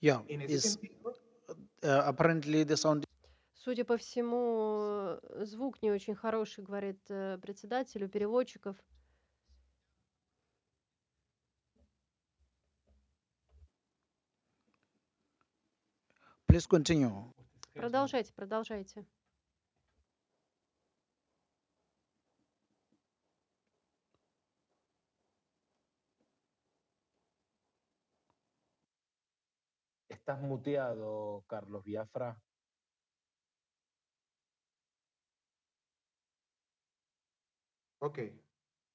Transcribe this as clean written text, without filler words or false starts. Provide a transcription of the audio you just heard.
Yeah, En ese is sentido, apparently the sound. Судя по всему, звук не очень хороший, говорит председатель, у переводчиков. Please continue. Продолжайте, продолжайте. Estás muteado, Carlos Biafra. ok.